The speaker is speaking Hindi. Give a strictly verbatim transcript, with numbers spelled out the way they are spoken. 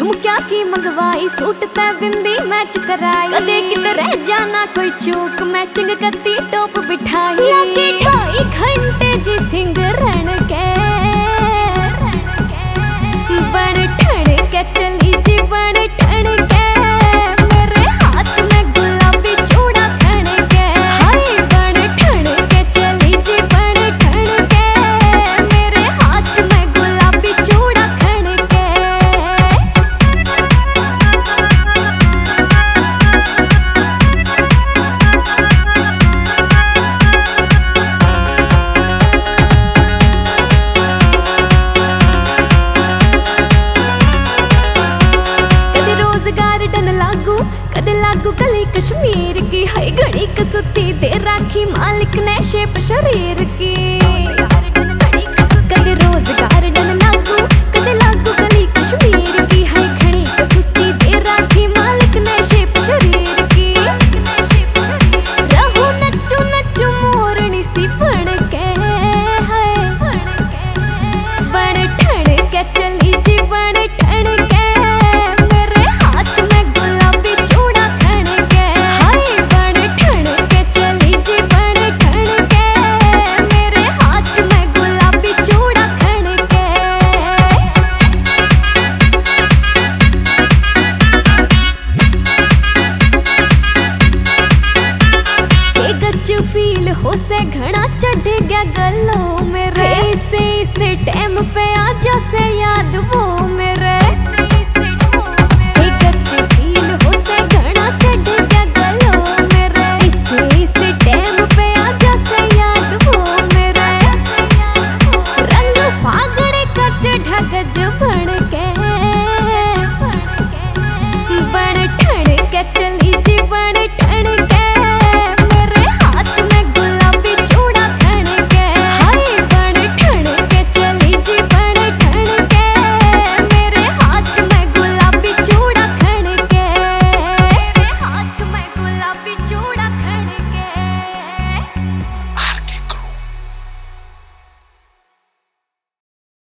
झुमकिया की मंगवाई, सूट ते बिंदी मैच कराई। कदे किते रह जाना कोई चूक, मैचिंग कत्ती टोप बिठाई। लागे ढाई घंटे जी सिंगरण के, बड़ ठण के चली जी बड़ ठण के। मेरे हाथ में गुलाबी चूड़ा खण के, हाय बड़ ठण के चली जी बड़ ठण के। मेरे हाथ में गुलाबी चूड़ा खण के। गार्डन लागू कदे लागू कली कश्मीर की, है घड़ी कसुती दे राखी मालिक ने शेप शरीर की। कदे रोज गार्डन लागू कदे लागू कली कश्मीर की, है घड़ी कसुती दे राखी मालिक ने शेप शरीर की। रहू नचू नचू मोरनी सी बन के, है बड़ ठण के चली जी बड़ ठण के। फील हो से घना चढ़ गया गलों मेरे, इसे इसे टाइम पे आजा से याद वो मेरे। फील हो से घना चढ़ गया गलों मेरे, इसे इसे टाइम पे आजा से याद वो मेरे। रंग फागड़े का चढ़ा गज बन के, बड़ ठण के चल